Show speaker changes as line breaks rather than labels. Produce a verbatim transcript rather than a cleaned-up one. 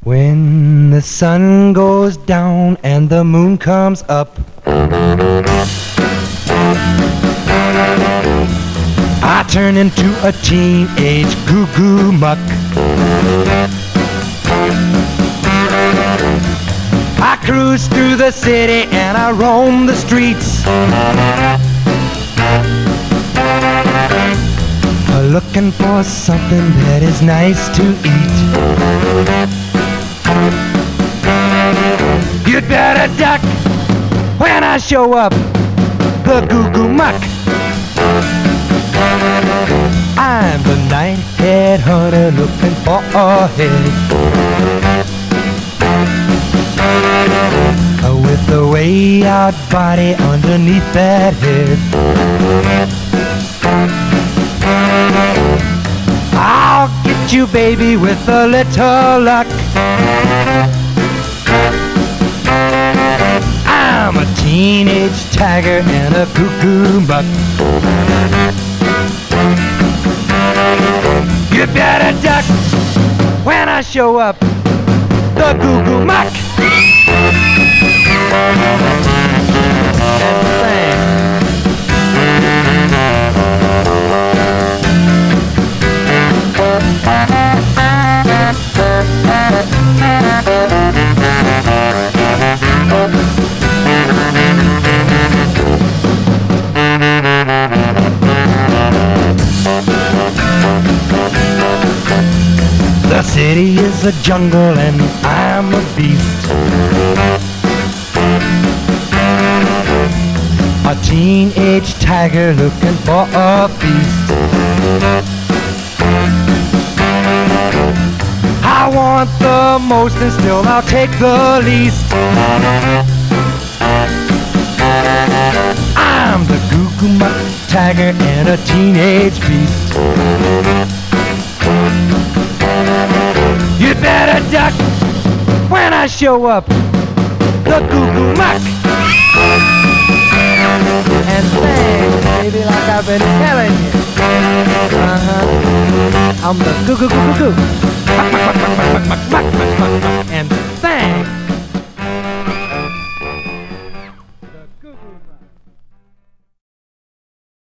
When the sun goes down and the moon comes up, I turn into a teenage goo-goo muck. I cruise through the city and I roam the streets, looking for something that is nice to eat. You'd better duck when I show up, the goo-goo muck. I'm the night headhunter looking for a head, with the way out body underneath that head. I'll get you, baby, with a little luck. I'm a teenage tiger and a goo-goo muck. You better duck when I show up, the goo-goo muck. The city is a jungle and I'm a beast, a teenage tiger looking for a feast. I want the most and still I'll take the least. I'm the goo-goo muck tiger and a teenage beast. You better duck when I show up, the goo-goo muck. And thanks, baby, like I've been telling you. Uh-huh. I'm the goo-goo-goo-goo-goo. Muck, muck, muck, muck, muck, muck, muck.